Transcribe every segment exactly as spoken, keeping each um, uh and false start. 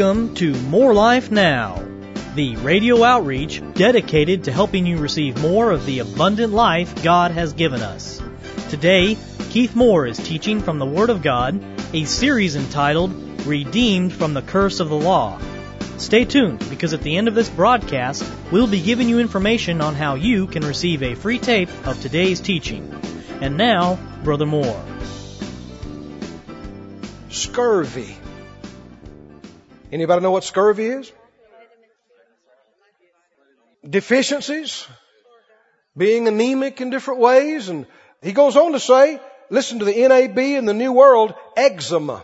Welcome to More Life Now, the radio outreach dedicated to helping you receive more of the abundant life God has given us. Today, Keith Moore is teaching from the Word of God, a series entitled Redeemed from the Curse of the Law. Stay tuned, because at the end of this broadcast, we'll be giving you information on how you can receive a free tape of today's teaching. And now, Brother Moore. Scurvy. Anybody know what scurvy is? Deficiencies, being anemic in different ways. And he goes on to say, listen to the N A B in the New World, eczema.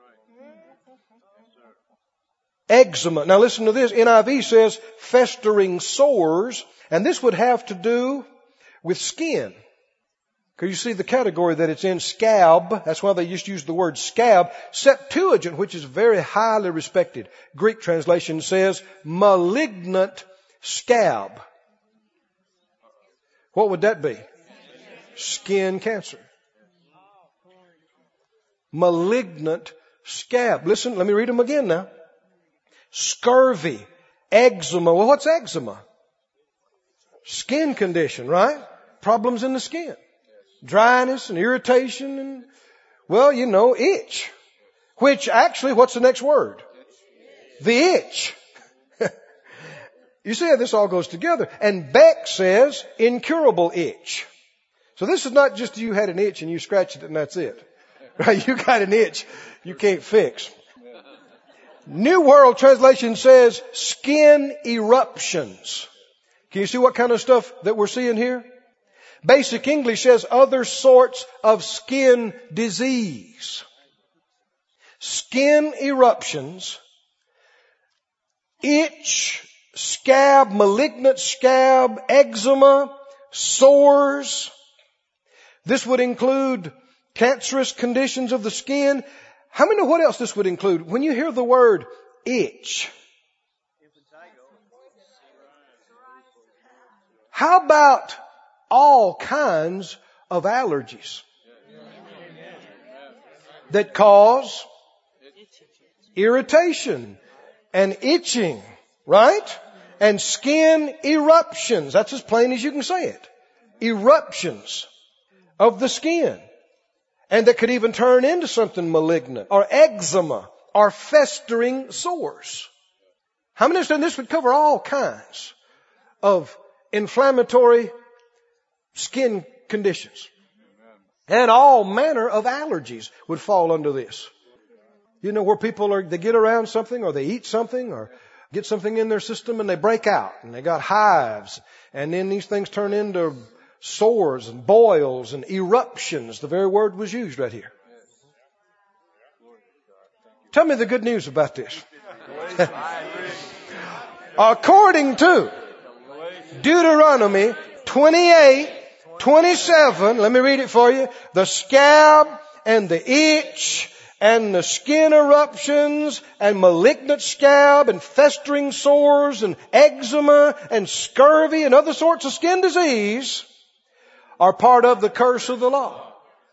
Eczema. Now listen to this. N I V says festering sores. And this would have to do with skin. Because you see the category that it's in, scab. That's why they just use the word scab. Septuagint, which is very highly respected. Greek translation says malignant scab. What would that be? Skin cancer. Malignant scab. Listen, let me read them again now. Scurvy, eczema. Well, what's eczema? Skin condition, right? Problems in the skin. Dryness and irritation and, well, you know, itch. Which actually, what's the next word? The itch. You see how this all goes together. And Beck says incurable itch. So this is not just you had an itch and you scratched it and that's it. Right? You got an itch you can't fix. New World Translation says skin eruptions. Can you see what kind of stuff that we're seeing here? Basic English says other sorts of skin disease. Skin eruptions, itch, scab, malignant scab, eczema, sores. This would include cancerous conditions of the skin. How many know what else this would include? When you hear the word itch, how about all kinds of allergies that cause irritation and itching, right? And skin eruptions. That's as plain as you can say it. Eruptions of the skin. And that could even turn into something malignant, or eczema, or festering sores. How many understand this would cover all kinds of inflammatory skin conditions? And all manner of allergies would fall under this. You know, where people are, they get around something or they eat something or get something in their system and they break out and they got hives. And then these things turn into sores and boils and eruptions. The very word was used right here. Tell me the good news about this. According to Deuteronomy twenty-eight, twenty-seven, let me read it for you. The scab and the itch and the skin eruptions and malignant scab and festering sores and eczema and scurvy and other sorts of skin disease are part of the curse of the law.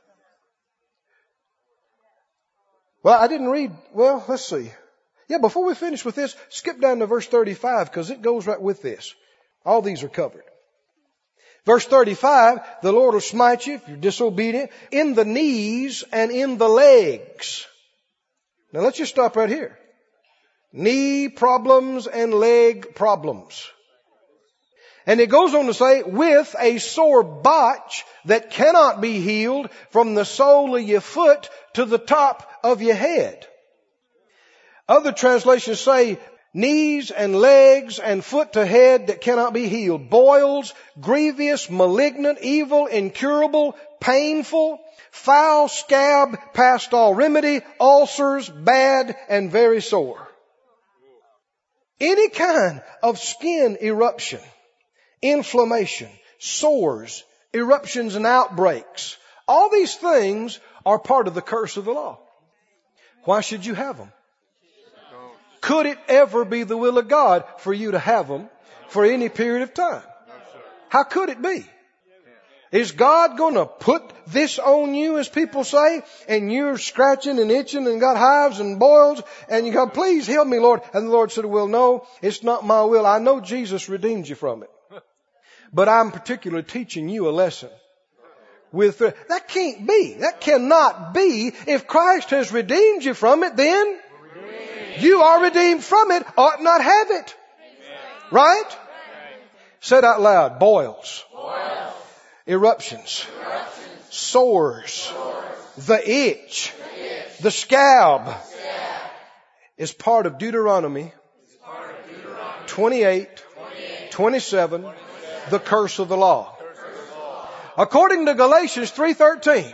Well, I didn't read, well, let's see. Yeah, before we finish with this, skip down to verse thirty-five because it goes right with this. All these are covered. Verse thirty-five, the Lord will smite you if you're disobedient in the knees and in the legs. Now let's just stop right here. Knee problems and leg problems. And it goes on to say, with a sore botch that cannot be healed from the sole of your foot to the top of your head. Other translations say, knees and legs and foot to head that cannot be healed. Boils, grievous, malignant, evil, incurable, painful, foul scab past all remedy, ulcers, bad and very sore. Any kind of skin eruption, inflammation, sores, eruptions and outbreaks, all these things are part of the curse of the law. Why should you have them? Could it ever be the will of God for you to have them for any period of time? How could it be? Is God going to put this on you, as people say, and you're scratching and itching and got hives and boils, and you go, please heal me, Lord. And the Lord said, well, no, it's not my will. I know Jesus redeemed you from it, but I'm particularly teaching you a lesson. With that can't be. That cannot be. If Christ has redeemed you from it, then you are redeemed from it, ought not have it. Right? Said out loud, boils. Boils. Eruptions. Eruptions. Sores. Sores. The itch. The, itch. The scab. The scab. Is part of Deuteronomy, part of Deuteronomy. twenty-eight, twenty-eight. twenty-seven, twenty-seven. The curse of the law. According to Galatians three thirteen,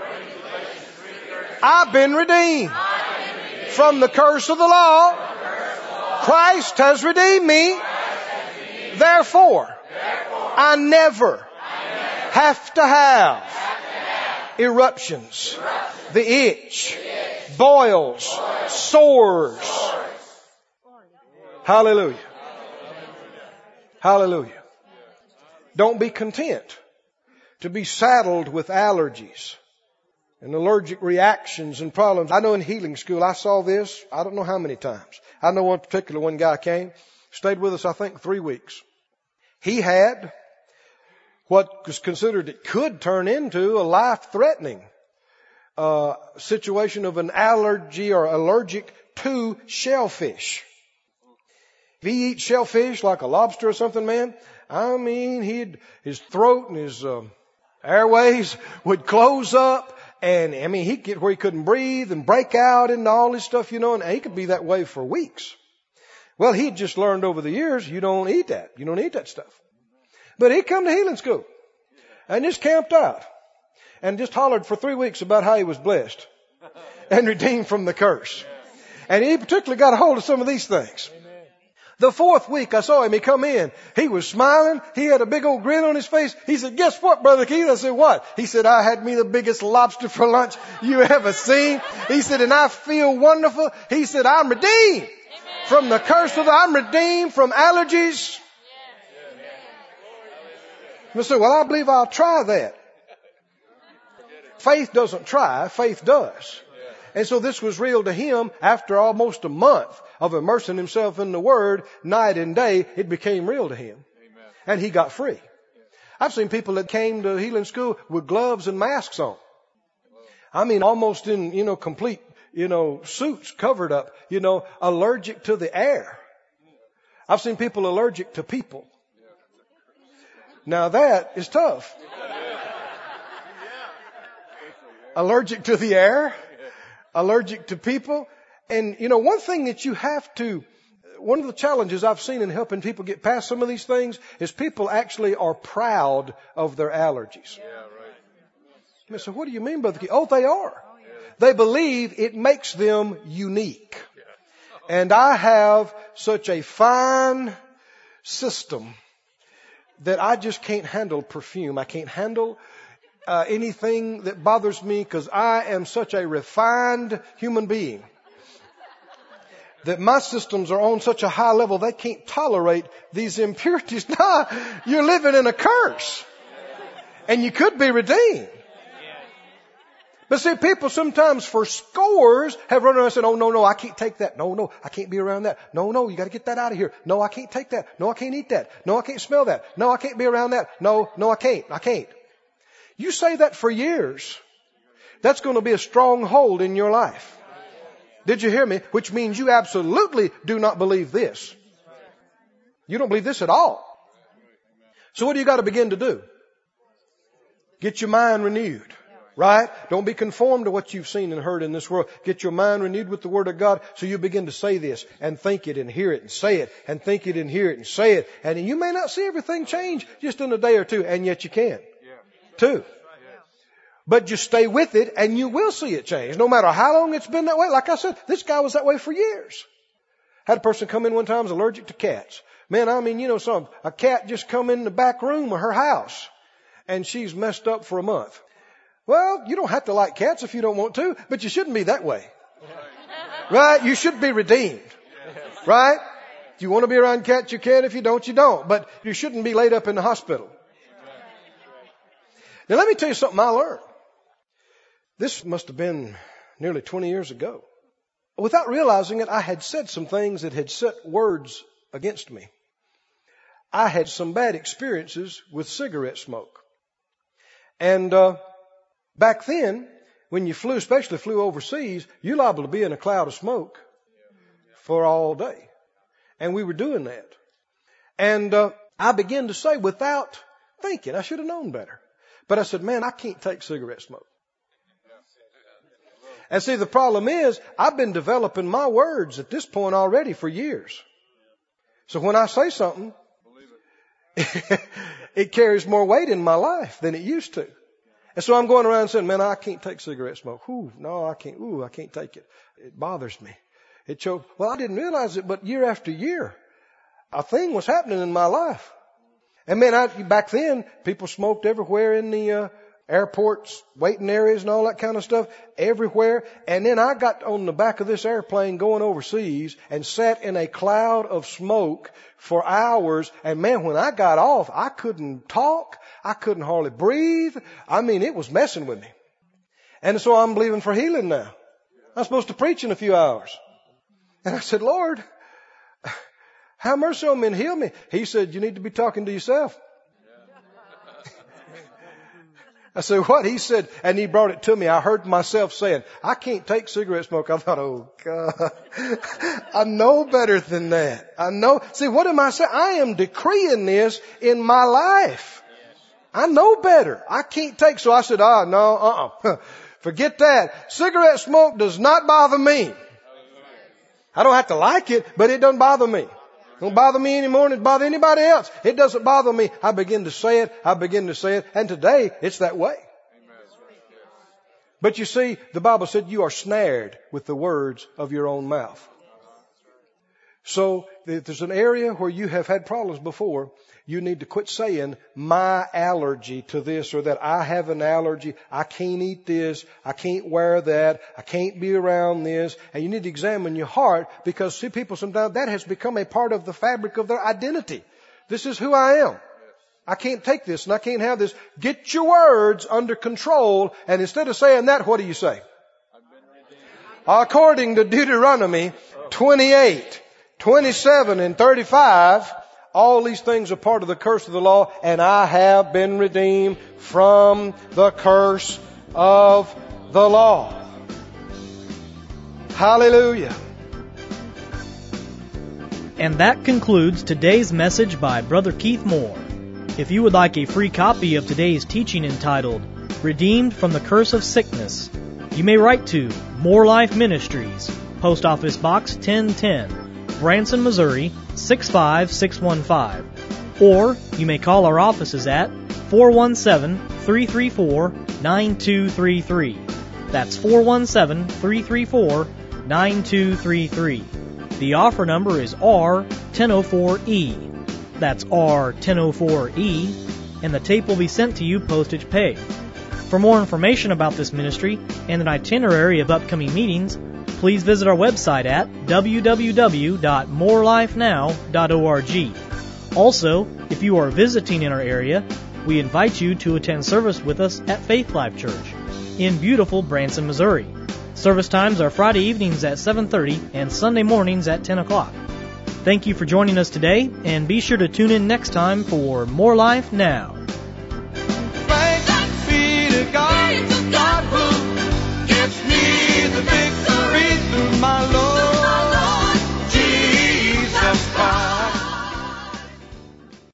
I've been redeemed from the curse of the law. Christ has redeemed me. Therefore, I never have to have eruptions, the itch, boils, sores. Hallelujah. Hallelujah. Don't be content to be saddled with allergies and allergic reactions and problems. I know in healing school I saw this, I don't know how many times. I know one particular one guy came, stayed with us I think three weeks. He had what was considered, it could turn into a life-threatening uh, situation of an allergy or allergic to shellfish. If he eats shellfish like a lobster or something, man, I mean, he'd, his throat and his um, airways would close up, and I mean, he'd get where he couldn't breathe and break out and all this stuff, you know, and he could be that way for weeks. Well, he'd just learned over the years, you don't eat that. You don't eat that stuff. But he'd come to healing school and just camped out and just hollered for three weeks about how he was blessed and redeemed from the curse. And he particularly got a hold of some of these things. The fourth week I saw him, he come in. He was smiling. He had a big old grin on his face. He said, guess what, Brother Keith? I said, what? He said, I had me the biggest lobster for lunch you ever seen. He said, and I feel wonderful. He said, I'm redeemed from the curse of the, I'm redeemed from allergies. I said, well, I believe I'll try that. Faith doesn't try, faith does. And so this was real to him. After almost a month of immersing himself in the Word, night and day, it became real to him. Amen. And he got free. I've seen people that came to healing school with gloves and masks on. I mean, almost in, you know, complete, you know, suits covered up, you know, allergic to the air. I've seen people allergic to people. Now that is tough. Allergic to the air. Allergic to people. And, you know, one thing that you have to, one of the challenges I've seen in helping people get past some of these things is people actually are proud of their allergies. Yeah, right. I said, what do you mean, Brother Keith? Oh, they are. They believe it makes them unique. And I have such a fine system that I just can't handle perfume. I can't handle Uh, anything that bothers me, because I am such a refined human being that my systems are on such a high level they can't tolerate these impurities. Nah, you're living in a curse, and you could be redeemed. But see, people sometimes for scores have run around and said, oh, no, no, I can't take that. No, no, I can't be around that. No, no, you got to get that out of here. No, I can't take that. No, I can't eat that. No, I can't smell that. No, I can't be around that. No, no, I can't. I can't. You say that for years. That's going to be a stronghold in your life. Did you hear me? Which means you absolutely do not believe this. You don't believe this at all. So what do you got to begin to do? Get your mind renewed. Right? Don't be conformed to what you've seen and heard in this world. Get your mind renewed with the Word of God so you begin to say this and think it and hear it and say it and think it and hear it and say it. And you may not see everything change just in a day or two, and yet you can. Too. But just stay with it and you will see it change. No matter how long it's been that way. Like I said, this guy was that way for years. Had a person come in one time who was allergic to cats. Man, I mean, you know something. A cat just come in the back room of her house and she's messed up for a month. Well, you don't have to like cats if you don't want to, but you shouldn't be that way. Right? You should be redeemed. Right? If you want to be around cats, you can. If you don't, you don't. But you shouldn't be laid up in the hospital. Now let me tell you something I learned. This must have been nearly twenty years ago. Without realizing it, I had said some things that had set words against me. I had some bad experiences with cigarette smoke. And uh, back then, when you flew, especially flew overseas, you're liable to be in a cloud of smoke for all day. And we were doing that. And uh, I began to say, without thinking, I should have known better. But I said, man, I can't take cigarette smoke. And see, the problem is, I've been developing my words at this point already for years. So when I say something, it carries more weight in my life than it used to. And so I'm going around saying, man, I can't take cigarette smoke. Ooh, no, I can't. Ooh, I can't take it. It bothers me. It chokes. Well, I didn't realize it, but year after year, a thing was happening in my life. And man, I, back then, people smoked everywhere in the uh, airports, waiting areas and all that kind of stuff, everywhere. And then I got on the back of this airplane going overseas and sat in a cloud of smoke for hours. And man, when I got off, I couldn't talk. I couldn't hardly breathe. I mean, it was messing with me. And so I'm believing for healing now. I'm supposed to preach in a few hours. And I said, Lord, have mercy on me and heal me. He said, you need to be talking to yourself. I said, what? He said, and he brought it to me. I heard myself saying, I can't take cigarette smoke. I thought, oh God, I know better than that. I know. See, what am I saying? I am decreeing this in my life. I know better. I can't take. So I said, ah, oh, no, uh-uh. Forget that. Cigarette smoke does not bother me. I don't have to like it, but it doesn't bother me. It don't bother me anymore, and it bother anybody else. It doesn't bother me. I begin to say it. I begin to say it. And today, it's that way. But you see, the Bible said you are snared with the words of your own mouth. So if there's an area where you have had problems before, you need to quit saying, my allergy to this or that. I have an allergy. I can't eat this. I can't wear that. I can't be around this. And you need to examine your heart, because see, people sometimes that has become a part of the fabric of their identity. This is who I am. I can't take this and I can't have this. Get your words under control. And instead of saying that, what do you say? According to Deuteronomy twenty-eight, twenty-seven, and thirty-five, all these things are part of the curse of the law, and I have been redeemed from the curse of the law. Hallelujah. And that concludes today's message by Brother Keith Moore. If you would like a free copy of today's teaching entitled, Redeemed from the Curse of Sickness, you may write to More Life Ministries, Post Office Box ten ten, Branson, Missouri, six five six one five. Or you may call our offices at four one seven, three three four, nine two three three. That's four one seven, three three four, nine two three three. The offer number is R one oh four E. That's R one oh four E, and the tape will be sent to you postage paid. For more information about this ministry and an itinerary of upcoming meetings, please visit our website at w w w dot more life now dot org. Also, if you are visiting in our area, we invite you to attend service with us at Faith Life Church in beautiful Branson, Missouri. Service times are Friday evenings at seven thirty and Sunday mornings at ten o'clock. Thank you for joining us today, and be sure to tune in next time for More Life Now.